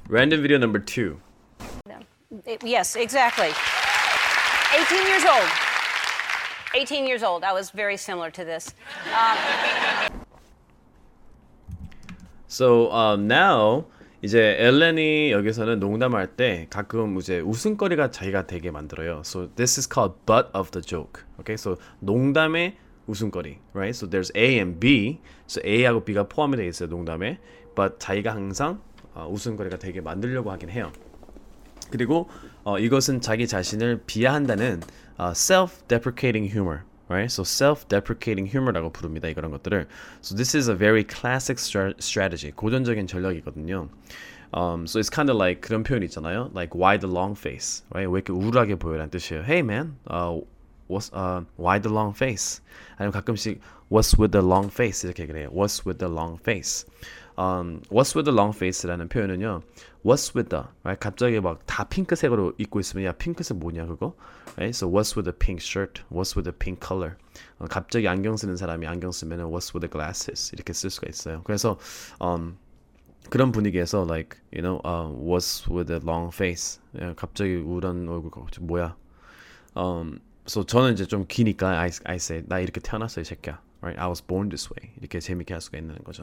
Random video number 2. Yes, exactly. 18 years old. 18 years old. I was very similar to this. So now 이제 엘렌이 여기서는 농담할 때 가끔 이제 웃음거리가 자기가 되게 만들어요. So this is called butt of the joke. Okay, so 농담의 웃음거리, right? So there's A and B. So A하고 B가 포함이 되어 있어요 농담에. But 자기가 항상 웃음거리가 되게 만들려고 하긴 해요. 그리고 이것은 자기 자신을 비하한다는 self-deprecating humor. Right? So self-deprecating humor라고 부릅니다. 이런 것들을. So this is a very classic strategy. 고전적인 전략이거든요. So it's kind of like 그런 표현 있잖아요. Like why the long face, right? 왜 이렇게 우울하게 보여라는 뜻이에요. Hey man, why the long face? 아니면 가끔씩 what's with the long face 이렇게 그래요. What's with the long face? What's with the long face라는 표현은요. What's with the, right? 갑자기 막 다 핑크색으로 입고 있으면 야 핑크색 뭐냐 그거? Right? So what's with the pink shirt? What's with the pink color? 갑자기 안경 쓰는 사람이 안경 쓰면은 what's with the glasses? 이렇게 쓸 수가 있어요. 그래서 그런 분위기에서 like you know what's with the long face? 갑자기 우울한 얼굴 뭐야? So 저는 이제 좀 기니까 I say 나 이렇게 태어났어 이 새끼야. Right? I was born this way. 이렇게 재밌게 할 수가 있는 거죠.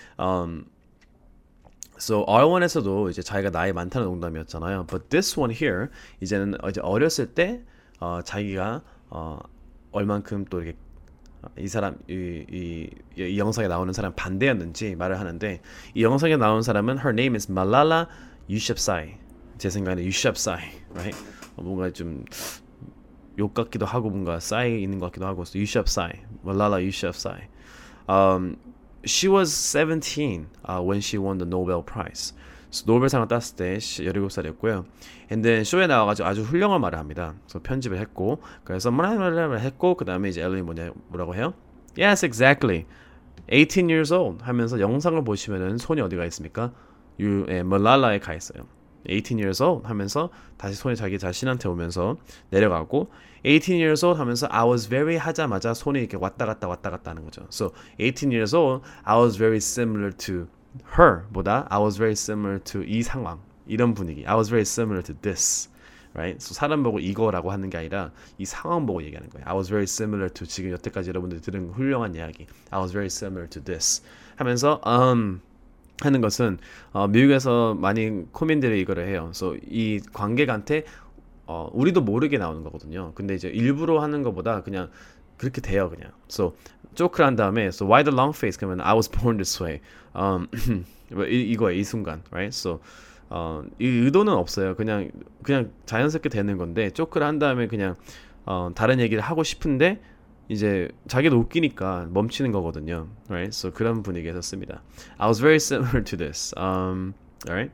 So R1에서도 이제 자기가 나이 많다는 농담이었잖아요. But this one here 이제는 이제 어렸을 때 자기가 얼만큼 또 이렇게 이 사람 이 영상에 나오는 사람 반대였는지 말을 하는데 이 영상에 나오는 사람은 her name is Malala Yousafzai. 제 생각에는 Yousafzai, right? 뭔가 좀 욕 같기도 하고 뭔가 싸이 있는 것 같기도 하고 Yousafzai, Malala Yousafzai. She was 17 when she won the Nobel Prize. So, 노벨상을 땄을 때 17살이었고요. And then 쇼에 나와가지고 아주 훌륭한 말을 합니다. 그래서 편집을 했고, 그래서 뭐라고 했고, 그 다음에 이제 엘런이 뭐라고 해요? Yes, exactly. 18 years old 하면서 영상을 보시면은 손이 어디가 있습니까? 말랄라에 가 있어요. 18 years old 하면서 다시 손이 자기 자신한테 오면서 내려가고 18 years old 하면서 I was very 하자마자 손이 이렇게 왔다 갔다 하는 거죠. So 18 years old I was very similar to her 보다 I was very similar to 이 상황 이런 분위기 I was very similar to this right? So 사람 보고 이거라고 하는 게 아니라 이 상황 보고 얘기하는 거예요. I was very similar to 지금 여태까지 여러분들이 들은 훌륭한 이야기 I was very similar to this 하면서 하는 것은 미국에서 많이 코민들이 이거를 해요. So 이 관객한테 우리도 모르게 나오는 거거든요. 근데 이제 일부러 하는 것보다 그냥 그렇게 돼요, 그냥. So 조크를 한 다음에 so why the long face 그러면 I was born this way. 이거예요, 이 순간, right? So 이 의도는 없어요. 그냥 자연스럽게 되는 건데 조크를 한 다음에 그냥 다른 얘기를 하고 싶은데 이제 자기도 웃기니까 멈추는 거거든요. Right? So 그런 분위기에서 씁니다. I was very similar to this. Alright?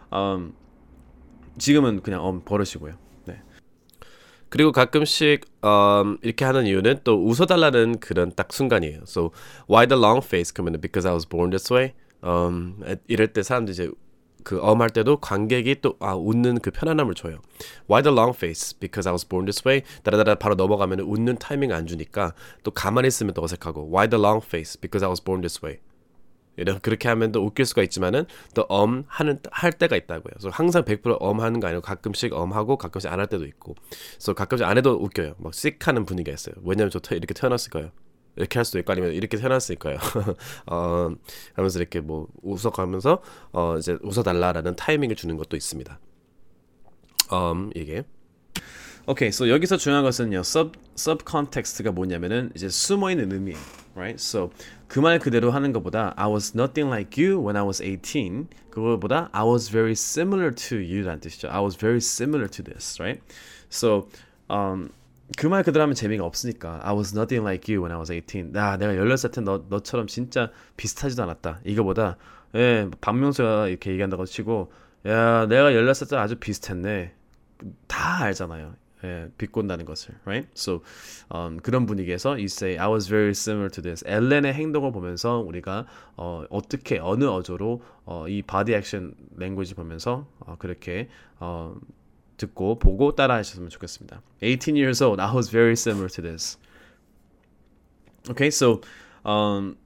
지금은 그냥 버릇이고요. 네. 그리고 가끔씩 이렇게 하는 이유는 또 웃어달라는 그런 딱 순간이에요. So why the long face? 그러면 because I was born this way. 이럴 때 사람들이 이제 그 할 때도 관객이 또 웃는 그 편안함을 줘요. Why the long face? Because I was born this way. 다라다라 바로 넘어가면 웃는 타이밍 안 주니까 또 가만히 있으면 또 어색하고 Why the long face? Because I was born this way. 이런 그렇게 하면 또 웃길 수가 있지만은 또 할 때가 있다고요. 그래서 항상 100% 하는 거 아니고 가끔씩 하고 가끔씩 안 할 때도 있고. 그래서 가끔씩 안 해도 웃겨요. 막 씩하는 분위기가 있어요. 왜냐면 저 이렇게 태어났을까요? 이렇게 할 수도 있고 아니면 이렇게 태어났으니까요. 하면서 이렇게 뭐 웃어가면서 이제 웃어달라라는 타이밍을 주는 것도 있습니다. 이게. 오케이, so 여기서 중요한 것은요. subcontext가 뭐냐면은 이제 숨어 있는 의미예요. Right? So 그 말 그대로 하는 것보다 I was nothing like you when I was 18. 그거보다 I was very similar to you라는 뜻이죠. I was very similar to this, right? So 그 말 그대로 하면 재미가 없으니까 I was nothing like you when I was 18. 내가 16살 때 너처럼 진짜 비슷하지도 않았다. 이거보다 박명수가 이렇게 얘기한다고 치고 야 내가 16살 때 아주 비슷했네. 다 알잖아요. 비꼰다는 것을, right? So 그런 분위기에서 you say I was very similar to this. 엘렌의 행동을 보면서 우리가 어떻게 어느 어조로 이 body action language 보면서 그렇게 듣고 보고 따라하셨으면 좋겠습니다. 18 years old, I was very similar to this. Okay, so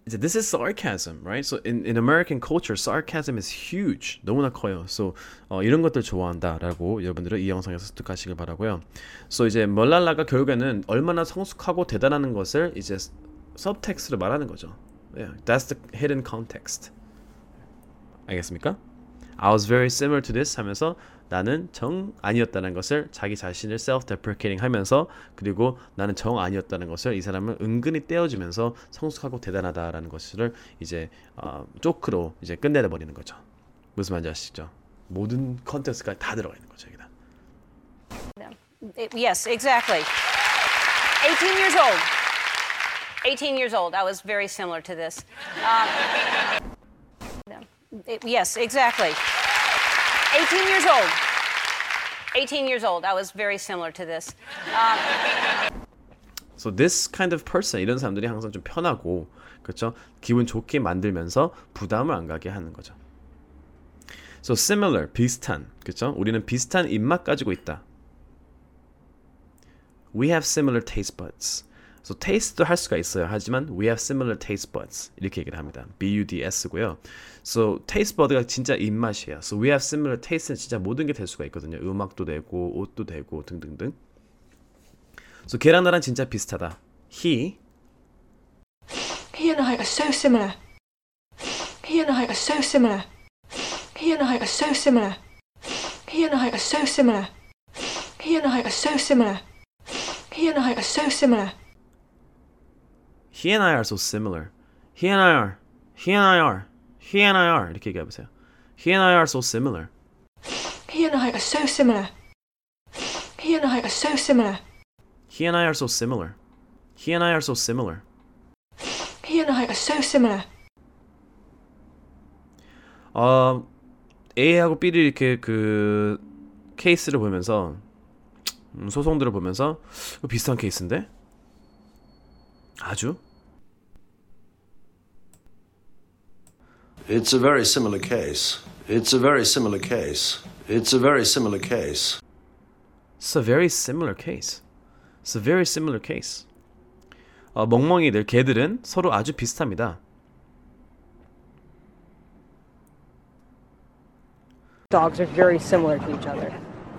이제 this is sarcasm, right? So in American culture, sarcasm is huge. 너무나 커요. So 이런 것들 좋아한다라고 여러분들은 이 영상에서 습득하시길 바라고요. So 이제 멀랄라가 결국에는 얼마나 성숙하고 대단한 것을 이제 subtext로 말하는 거죠. Yeah, that's the hidden context. 알겠습니까? I was very similar to this 하면서 나는 정 아니었다는 것을 자기 자신을 self-deprecating 하면서 그리고 나는 정 아니었다는 것을 이 사람을 은근히 떼어주면서 성숙하고 대단하다라는 것을 이제 조크로 이제 끝내려 버리는 거죠. 무슨 말인지 아시죠? 모든 컨텍스트가 다 들어가 있는 거죠, 여기다. Yes, exactly. 18 years old. 18 years old. I was very similar to this. Yes, exactly. 18 years old. 18 years old. I was very similar to this. So this kind of person, 이런 사람들이 항상 좀 편하고 그렇죠? 기분 좋게 만들면서 부담을 안 가게 하는 거죠. So similar, 비슷한, 그렇죠? 우리는 비슷한 입맛 가지고 있다. We have similar taste buds. So taste도 할 수가 있어요. 하지만 we have similar taste buds 이렇게 얘기를 합니다. BUDS고요. So taste bud가 진짜 입맛이에요. So we have similar taste는 진짜 모든 게 될 수가 있거든요. 음악도 되고 옷도 되고 등등등. So 걔랑 나랑 진짜 비슷하다. He and I are so similar. He and I are so similar. He and I are so similar. He and I are so similar. He and I are so similar. He and I are so similar. He and I are so similar. He and I are. He and I are. He and I are. 이렇게 얘기해보세요. He and I are so similar. He and I are so similar. He and I are so similar. He and I are so similar. He and I are so similar. He and I are so similar. A하고 B를 이렇게 그 케이스를 보면서 소송들을 보면서 비슷한 케이스인데 아주 It's a very similar case. It's a very similar case. It's a very similar case. It's a very similar case. It's a very similar case. 멍멍이들, 개들은 서로 아주 비슷합니다. Dogs are very similar to each other.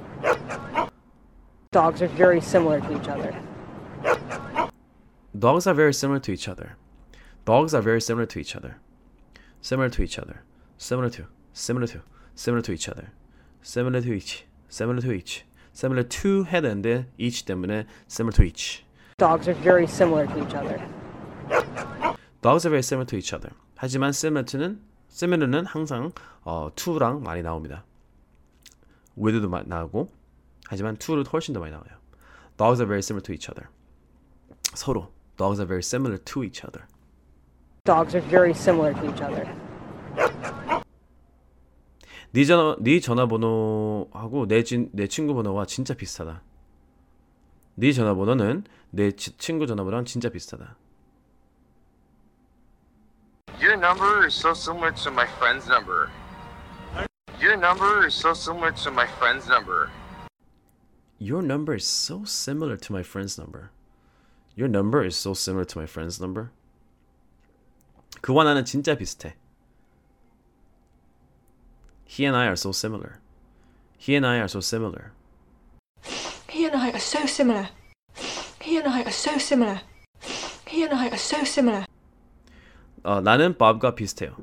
Dogs are very similar to each other. Dogs are very similar to each other. Dogs are very similar to each other. Similar to each other. Similar to. Similar to. Similar to each other. Similar to each. Similar to each. Similar to 해야 되는데 each 때문에 similar to each. Dogs are very similar to each other. Dogs are very similar to each other. 하지만 similar는 항상 to랑 많이 나옵니다. with도 나오고 하지만 to로 훨씬 더 많이 나와요. Dogs are very similar to each other. 서로 Dogs are very similar to each other. Dogs are very similar to each other. 네 전화번호하고 내 친구 번호와 진짜 비슷하다. 네 전화번호는 내 친구 전화번호랑 진짜 비슷하다. Your number is so similar to my friend's number. Your number is so similar to my friend's number. Your number is so similar to my friend's number. Your number is so similar to my friend's number. 그와 나는 진짜 비슷해. He and I are so similar. He and I are so similar. He and I are so similar. He and I are so similar. He and I are so similar. 나는 Bob과 비슷해요.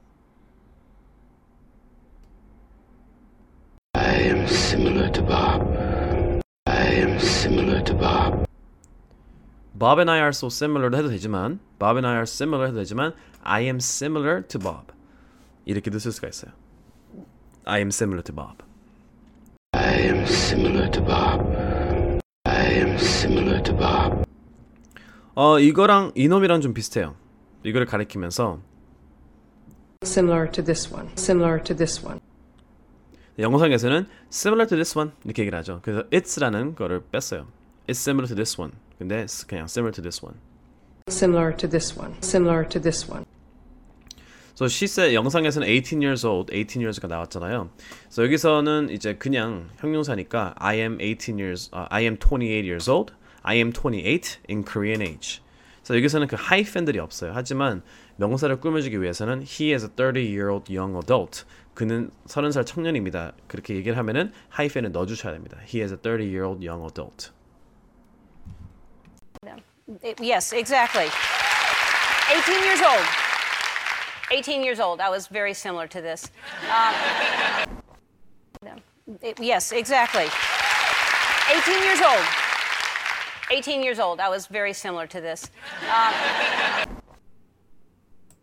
I am similar to Bob. I am similar to Bob. Bob and I are so similar 해도 되지만 Bob and I are similar 해도 되지만 I am similar to Bob 이렇게도 쓸 수가 있어요. I am similar to Bob. I am similar to Bob. I am similar to Bob. 이거랑 이놈이랑 좀 비슷해요. 이거를 가리키면서 Similar to this one. Similar to this one. 영상에서는 similar to this one 이렇게 얘기를 하죠. 그래서 it's라는 거를 뺐어요. It's similar to this one. 근데 그냥 similar to this one. Similar to this one. Similar to this one. So she said 영상에서는 18 years old, 18 years가 나왔잖아요. So 여기서는 이제 그냥 형용사니까 I am 28 years old. I am 28 in Korean age. 그래서 여기서는 그 하이펜들이 없어요. 하지만 명사를 꾸며주기 위해서는 he is a 30-year-old young adult. 그는 30살 청년입니다. 그렇게 얘기를 하면은 하이펜을 넣어주셔야 됩니다. He is a 30-year-old young adult. Yes, exactly. 18 years old. 18 years old. I was very similar to this. Yes, exactly. 18 years old. 18 years old. I was very similar to this.